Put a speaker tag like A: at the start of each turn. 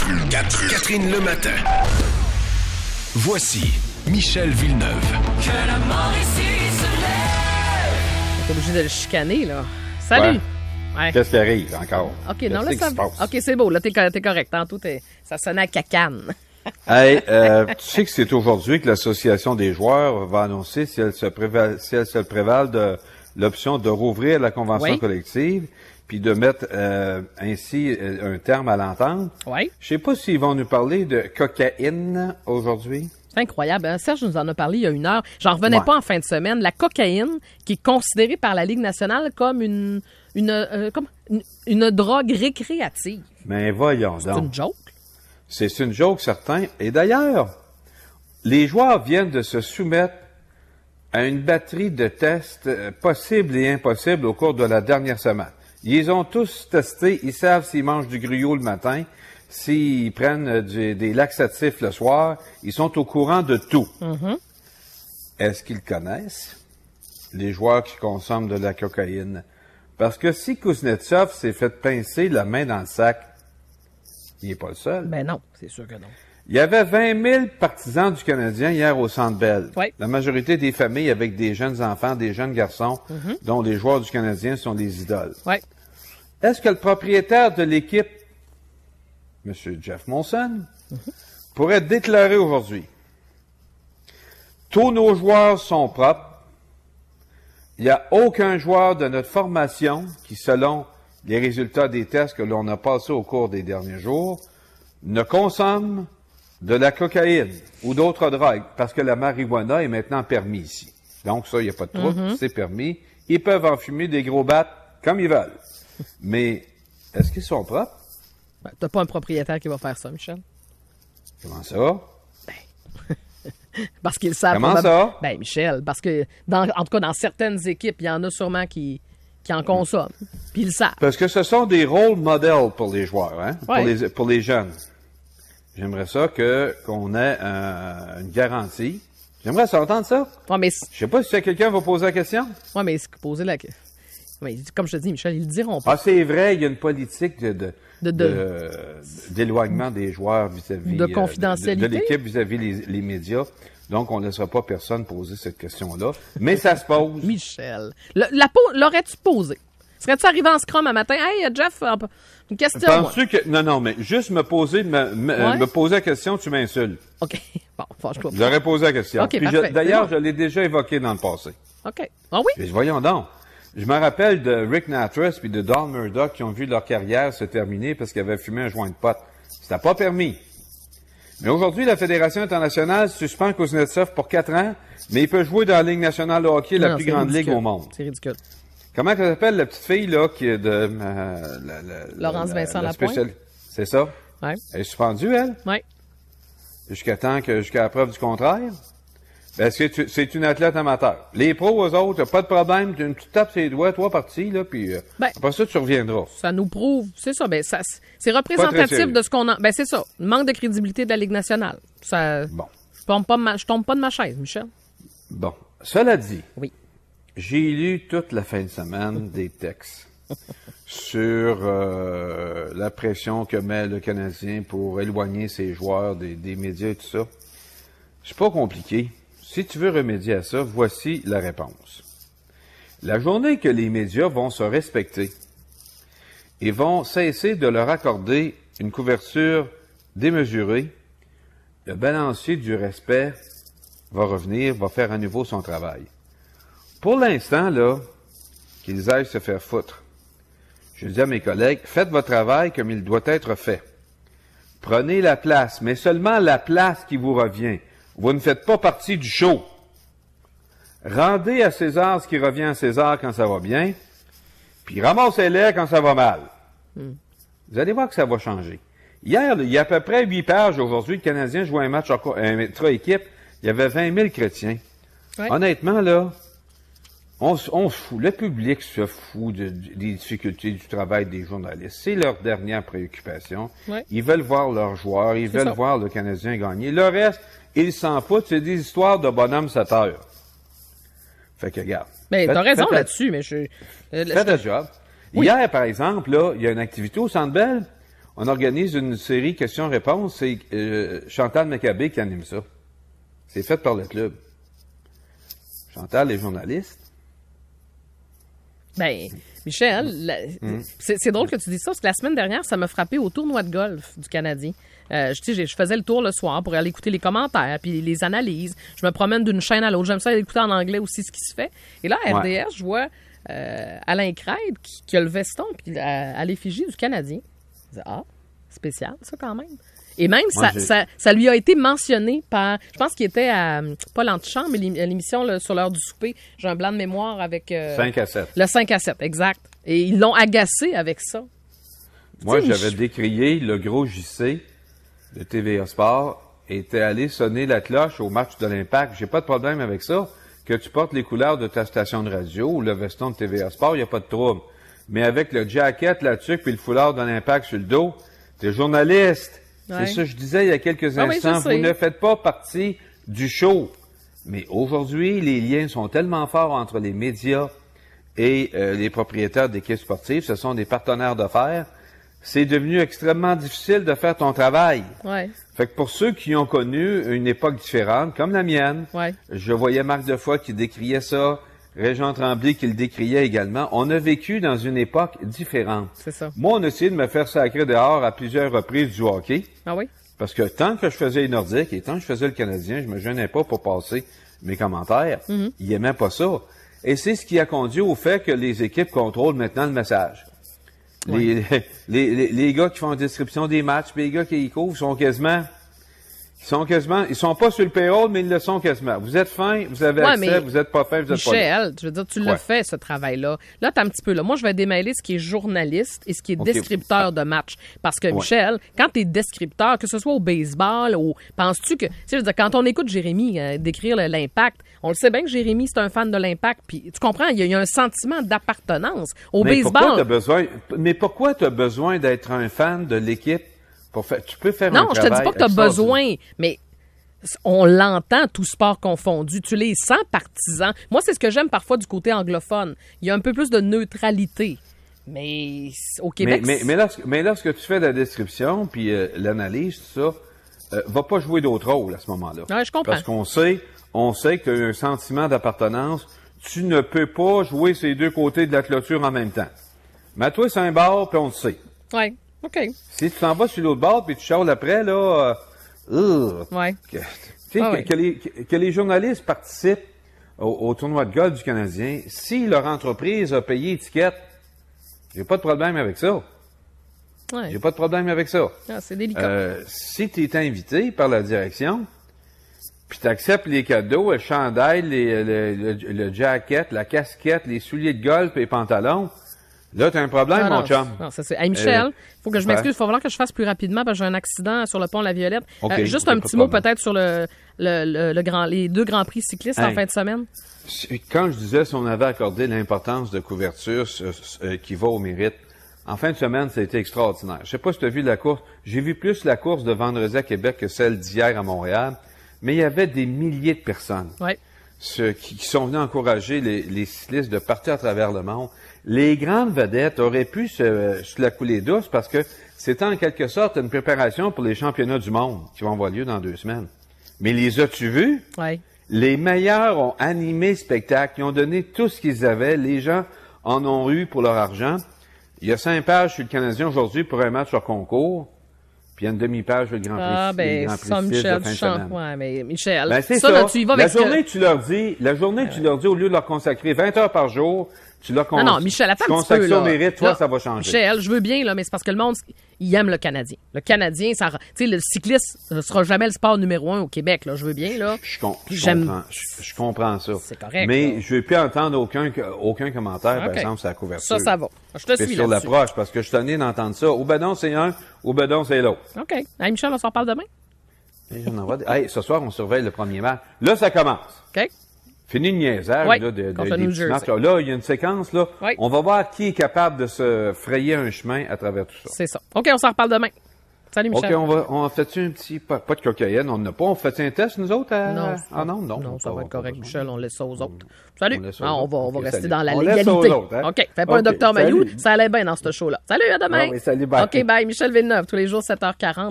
A: Catherine le matin. Voici Michel Villeneuve.
B: Que la mort ici se lève.
C: T'es obligé de le chicaner, là. Salut!
D: Ouais. Qu'est-ce qui arrive encore?
C: OK, non, là, ça... OK, c'est beau. Là, t'es correct. Tantôt, ça sonnait à cacane.
D: Hey, tu sais que c'est aujourd'hui que l'Association des joueurs va annoncer si elle se prévale de l'option de rouvrir la convention collective puis de mettre ainsi un terme à l'entente.
C: Oui.
D: Je sais pas s'ils vont nous parler de cocaïne aujourd'hui.
C: C'est incroyable. Hein? Serge nous en a parlé il y a une heure. J'en revenais pas en fin de semaine. La cocaïne, qui est considérée par la Ligue nationale comme une drogue récréative.
D: Mais voyons donc.
C: C'est une joke.
D: C'est une joke, certain. Et d'ailleurs, les joueurs viennent de se soumettre à une batterie de tests possibles et impossibles au cours de la dernière semaine. Ils ont tous testé. Ils savent s'ils mangent du gruyot le matin, s'ils prennent des laxatifs le soir. Ils sont au courant de tout. Mm-hmm. Est-ce qu'ils connaissent les joueurs qui consomment de la cocaïne? Parce que si Kuznetsov s'est fait pincer la main dans le sac, il n'est pas le seul.
C: Ben non, c'est sûr que non.
D: Il y avait 20 000 partisans du Canadien hier au Centre Bell.
C: Oui.
D: La majorité des familles avec des jeunes enfants, des jeunes garçons, dont les joueurs du Canadien sont des idoles.
C: Oui.
D: Est-ce que le propriétaire de l'équipe, M. Jeff Molson, pourrait déclarer aujourd'hui: tous nos joueurs sont propres, il n'y a aucun joueur de notre formation qui, selon les résultats des tests que l'on a passés au cours des derniers jours, ne consomme de la cocaïne ou d'autres drogues, parce que la marijuana est maintenant permis ici. Donc ça, il n'y a pas de trouble, c'est permis. Ils peuvent en fumer des gros battes comme ils veulent. Mais est-ce qu'ils sont propres?
C: Ben, t'as pas un propriétaire qui va faire ça, Michel.
D: Comment ça?
C: Parce qu'ils savent.
D: Comment ça?
C: Ben, Michel, parce que, en tout cas, dans certaines équipes, il y en a sûrement qui en consomment. Puis ils le savent.
D: Parce que ce sont des rôles modèles pour les joueurs, hein?
C: Ouais.
D: Pour les jeunes. J'aimerais ça qu'on ait une garantie. J'aimerais ça entendre ça.
C: Ouais, mais
D: je sais pas si quelqu'un va poser la question.
C: Oui, mais poser la question. Ouais, comme je te dis, Michel, ils le diront pas.
D: Ah, c'est vrai, il y a une politique d'éloignement des joueurs vis-à-vis
C: de confidentialité
D: de l'équipe vis-à-vis les médias. Donc, on ne laissera pas personne poser cette question-là. Mais ça se pose.
C: Michel, l'aurais-tu posé? Serais-tu arrivé en scrum un matin? Hey, Jeff, une question.
D: Penses-tu que... Non, mais juste me poser la question, tu m'insultes.
C: OK. Bon, fâche-toi.
D: J'aurais posé la question.
C: OK,
D: puis d'ailleurs, je l'ai déjà évoqué dans le passé.
C: OK. Ah oui?
D: Mais voyons donc. Je me rappelle de Rick Nattrass puis de Don Murdoch qui ont vu leur carrière se terminer parce qu'ils avaient fumé un joint de pote. C'était pas permis. Mais aujourd'hui, la Fédération internationale suspend Kuznetsov pour 4 ans, mais il peut jouer dans la Ligue nationale de hockey, la plus grande ligue au monde.
C: C'est ridicule.
D: Comment elle s'appelle, la petite fille, là, qui est de...
C: Laurence Vincent Lapointe.
D: C'est ça?
C: Oui.
D: Elle est suspendue, elle?
C: Oui.
D: Jusqu'à la preuve du contraire? Ben, c'est une athlète amateur. Les pros, eux autres, pas de problème. Tu tapes ses doigts, 3 parties, là, puis après ça, tu reviendras.
C: Ça nous prouve, c'est ça, c'est représentatif de ce qu'on a. Ben, c'est ça. Le manque de crédibilité de la Ligue nationale. Ça. Bon. Je tombe pas de ma chaise, Michel.
D: Bon. Cela dit.
C: Oui.
D: J'ai lu toute la fin de semaine des textes sur la pression que met le Canadien pour éloigner ses joueurs des médias et tout ça. C'est pas compliqué. Si tu veux remédier à ça, voici la réponse. La journée que les médias vont se respecter et vont cesser de leur accorder une couverture démesurée, le balancier du respect va revenir, va faire à nouveau son travail. Pour l'instant, là, qu'ils aillent se faire foutre. Je dis à mes collègues, faites votre travail comme il doit être fait. Prenez la place, mais seulement la place qui vous revient. Vous ne faites pas partie du show. Rendez à César ce qui revient à César quand ça va bien, puis ramassez-les quand ça va mal. Vous allez voir que ça va changer. Hier, il y a à peu près 8 pages aujourd'hui, le Canadien jouait un match intra-équipe, il y avait 20 000 chrétiens. Ouais. Honnêtement, là, on se fout. Le public se fout des difficultés du travail des journalistes. C'est leur dernière préoccupation. Ouais. Ils veulent voir leurs joueurs, ils veulent voir le Canadien gagner. Le reste, ils s'en foutent. C'est des histoires de bonhomme 7 heures. Fait que, regarde.
C: Mais t'as raison là-dessus, mais
D: faites le job. Oui. Hier, par exemple, là, il y a une activité au Centre Bell. on organise une série questions-réponses. C'est Chantal Maccabé qui anime ça. C'est fait par le club. Chantal est journaliste.
C: Ben, Michel, c'est drôle que tu dises ça, parce que la semaine dernière, ça m'a frappé au tournoi de golf du Canadien. Je faisais le tour le soir pour aller écouter les commentaires, puis les analyses. Je me promène d'une chaîne à l'autre. J'aime ça écouter en anglais aussi ce qui se fait. Et là, à RDS, je vois Alain Craig qui a le veston puis à l'effigie du Canadien. Je dis, spécial ça quand même. Et même, ça lui a été mentionné par... Je pense qu'il était à... Pas l'antichambre, mais l'émission là, sur l'heure du souper. J'ai un blanc de mémoire avec...
D: 5 à 7.
C: Le 5 à 7, exact. Et ils l'ont agacé avec ça.
D: Moi, j'avais décrié le gros JC de TVA Sport était allé sonner la cloche au match de l'Impact. J'ai pas de problème avec ça. Que tu portes les couleurs de ta station de radio ou le veston de TVA Sport, il n'y a pas de trouble. Mais avec le jacket, la tuque puis le foulard de l'Impact sur le dos, t'es journaliste. Ouais. C'est ça que je disais il y a quelques instants. Vous ne faites pas partie du show. Mais aujourd'hui, les liens sont tellement forts entre les médias et les propriétaires d'équipes sportives. Ce sont des partenaires d'affaires. C'est devenu extrêmement difficile de faire ton travail.
C: Ouais.
D: Fait que pour ceux qui ont connu une époque différente, comme la mienne, je voyais Marc Defoy qui décriait ça, Régent Tremblay qui le décriait également. On a vécu dans une époque différente.
C: C'est ça.
D: Moi, on a essayé de me faire sacrer dehors à plusieurs reprises du hockey.
C: Ah oui?
D: Parce que tant que je faisais les Nordiques et tant que je faisais le Canadien, je me gênais pas pour passer mes commentaires. Ils aimaient pas ça. Et c'est ce qui a conduit au fait que les équipes contrôlent maintenant le message. Ouais. Les gars qui font la description des matchs, les gars qui y couvrent ils sont pas sur le payroll, mais ils le sont quasiment. Vous êtes fin, vous avez accès, vous êtes pas fin, vous êtes pas là.
C: Michel, je veux dire, tu l'as fait, ce travail-là. Là, t'as un petit peu, là. Moi, je vais démêler ce qui est journaliste et ce qui est descripteur de match. Parce que, Michel, quand t'es descripteur, que ce soit au baseball ou, penses-tu que, tu sais, je veux dire, quand on écoute Jérémy décrire l'Impact, on le sait bien que Jérémy, c'est un fan de l'Impact, puis tu comprends, il y a un sentiment d'appartenance. Au baseball.
D: Pourquoi t'as besoin d'être un fan de l'équipe? Tu peux faire
C: un travail. Non, je te dis pas que tu as besoin, mais on l'entend, tout sport confondu. Tu les sens partisans. Moi, c'est ce que j'aime parfois du côté anglophone. Il y a un peu plus de neutralité. Mais au Québec...
D: Mais lorsque tu fais la description, puis l'analyse, tout ça, va pas jouer d'autre rôle à ce moment-là.
C: Ouais, je comprends.
D: Parce qu'on sait que tu as un sentiment d'appartenance. Tu ne peux pas jouer ces deux côtés de la clôture en même temps. Mets-toi sur un bord, puis on le sait.
C: Oui. OK.
D: Si tu t'en vas sur l'autre bord puis tu chiales après, là... Que les journalistes participent au tournoi de golf du Canadien, si leur entreprise a payé étiquette, j'ai pas de problème avec ça.
C: Ouais.
D: J'ai pas de problème avec ça.
C: Ah, c'est délicat.
D: Si tu es invité par la direction, puis tu acceptes les cadeaux, le chandail, le jacket, la casquette, les souliers de golf et les pantalons, là, t'as un problème, mon chum.
C: Non, ça c'est. Hey, Michel, faut que je m'excuse. Il va falloir que je fasse plus rapidement parce que j'ai un accident sur le pont La Violette. Juste un petit mot peut-être sur les deux grands prix cyclistes en fin de semaine.
D: Quand je disais si on avait accordé l'importance de couverture qui va au mérite, en fin de semaine, ça a été extraordinaire. Je sais pas si tu as vu la course. J'ai vu plus la course de vendredi à Québec que celle d'hier à Montréal. Mais il y avait des milliers de personnes qui sont venus encourager les cyclistes de partir à travers le monde. Les grandes vedettes auraient pu se la couler douce parce que c'était en quelque sorte une préparation pour les championnats du monde qui vont avoir lieu dans 2 semaines. Mais les as-tu vus?
C: Oui.
D: Les meilleurs ont animé le spectacle. Ils ont donné tout ce qu'ils avaient. Les gens en ont eu pour leur argent. Il y a 5 pages sur le Canadien aujourd'hui pour un match sur concours. Puis il y a une demi-page sur le Grand Prix.
C: Ça, Michel, tu chantes. Ouais, mais Michel,
D: c'est
C: ça, là, tu y vas avec
D: tu leur dis, au lieu de leur consacrer 20 heures par jour, tu leur
C: Non, Michel, attends un petit peu,
D: là. Mérite, toi, ça va changer.
C: Michel, je veux bien, là, mais c'est parce que le monde, il aime le Canadien. Le Canadien, tu sais, le cycliste ne sera jamais le sport numéro 1 au Québec, là. Je veux bien, là.
D: Je comprends ça.
C: C'est correct.
D: Mais je ne veux plus entendre aucun commentaire, par exemple, sur la couverture.
C: Ça va. Je te suis
D: sur l'approche, parce que je suis tanné d'entendre ça. Au bedon, c'est un, au bedon, c'est l'autre.
C: OK. Hey, Michel, on s'en parle demain?
D: Hey, ce soir, on surveille le premier match. Là, ça commence.
C: OK.
D: Fini le niaisage, là, des petits matchs. Là, il y a une séquence, là. On va voir qui est capable de se frayer un chemin à travers tout ça.
C: C'est ça. OK, on s'en reparle demain. Salut,
D: OK,
C: Michel.
D: on fait-tu un petit... Pas de cocaïne, on n'a pas. On fait un test, nous autres?
C: Non.
D: Ah non, non.
C: Non, ça va être correct,
D: pas
C: Michel. On laisse ça aux autres. Salut.
D: On laisse aux
C: Ah, on
D: autres.
C: va
D: OK,
C: rester
D: salut.
C: dans la
D: On laisse
C: légalité.
D: aux autres, hein?
C: OK. Fais pas un
D: OK,
C: docteur Mayou.
D: salut.
C: Ça allait bien dans ce show-là. Salut, à demain.
D: Ah oui, salut, bye.
C: OK, bye. Michel Villeneuve, tous les jours, 7h40.